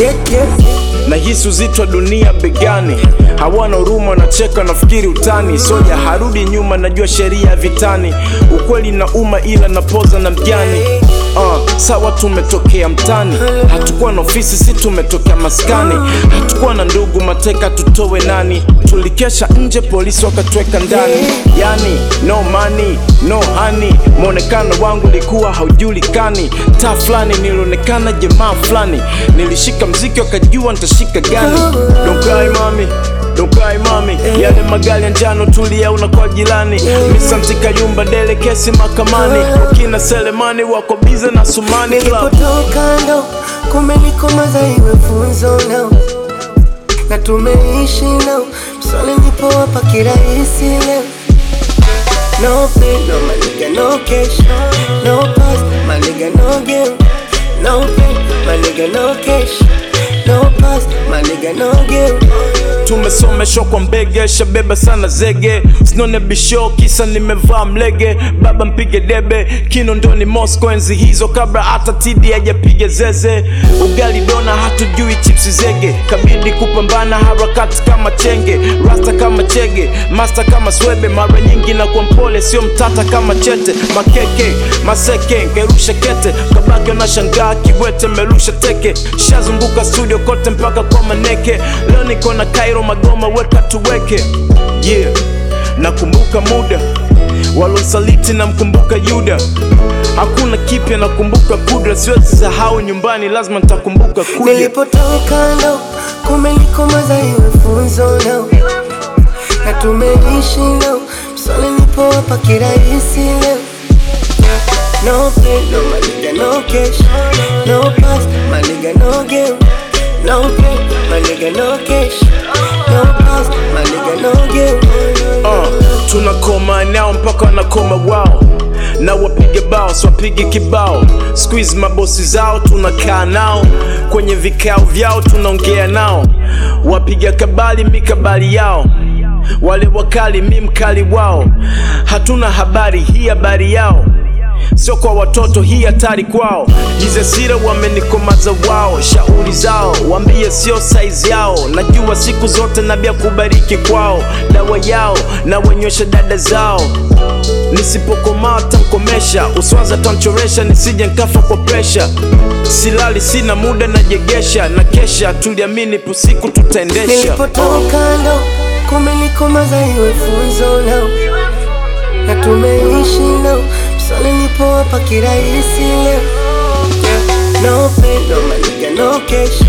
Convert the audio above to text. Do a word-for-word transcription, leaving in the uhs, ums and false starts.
yeah, yeah. Na hisi uzito wa dunia begani, hawana huruma, wanacheka nafikiri utani. Soja harudi nyuma, najua sheria vitani. Ukweli na uma ila napoza na mjani. Uh, sawa tumetokea mtani, hatukuwa na ofisi, si tumetokea maskani. Hatukuwa na ndugu, mateka tutowe nani? Tulikesha nje, polisi wakatweka ndani. Yani no money, no honey. Mwonekano wangu likuwa haujulikani. Taa flani nilionekana jamaa flani. Nilishika mziki wakajua nitashika gani. Don't cry mami, don't cry mami. Yale magari ya njano tulia unakwa jirani. Misanti Kayumba dele kesi makamani. Wakina Selemani wako bize na Sumani. Nilipotoka ndo kumenikomaza iwe funzo nao, na tumeishi nao. Msole nipo hapa kirahisi leo. No pain, no my nigga, no cash. No past, my nigga, no game. No pain, my nigga, no cash. No past, my nigga, no game. Tumesomeshwa kwa mbege, shabeba sana zege. Sinone bisho kisa nimevaa mlege. Baba mpige debe, Kinondoni Moscow enzi hizo kabla hata tidi hajapiga zeze. Ugali dona hatujui chipsi zege. Kabidi kupambana harakati kama chenge. Rasta kama chege, master kama swebe. Mara nyingi na kwa mpole, sio mtata kama chete. Makeke, maseke, ngerusha kete. Kabaki unashangaa kiwete merusha teke. Shazunguka studio kote mpaka kwa maneke. Leo niko na Cairo Magoma weka tuweke. Yeah, nakumbuka muda walonsaliti na mkumbuka Yuda. Hakuna kipya nakumbuka kudra. Siwezi sahau nyumbani, lazima nitakumbuka kuja. Nilipotoka ndo kumenikomaza iwe funzo nao, na tumeishi nao. Msole nipo hapa kirahisi leo. No pain, no my nigga, no cash. No past, my nigga, no game. No pain, my nigga, no cash. No past, my nigga, no game. Uh, tunakoma nao mpaka wanakoma wao. Na wapige bao, swapige kibao. Squeeze mabosi zao, tunakaa nao. Kwenye vikao vyao, tunaongea nao. Wapiga kabali, mikabali yao. Wale wakali, mi mkali wao. Hatuna habari, hii habari yao. Sio kwa watoto, hii hatari kwao. Jize sira wamenikomaza wao. Shauri zao, wambie sio size yao. Najua siku zote nabia kubariki kwao. Dawa yao, na wenywesha dada zao. Nisipokomaa tankomesha. Uswaza tanchoresha, nisije nkafa kwa presha. Silali sina muda najegesha. Na kesha, tuliamini pusiku tutaendesha. Nilipotoka ndo kumenikomaza iwe funzo nao, na tumeishi nao. Msole nipo hapa kirahisi leo. No pain, no my nigga, no cash.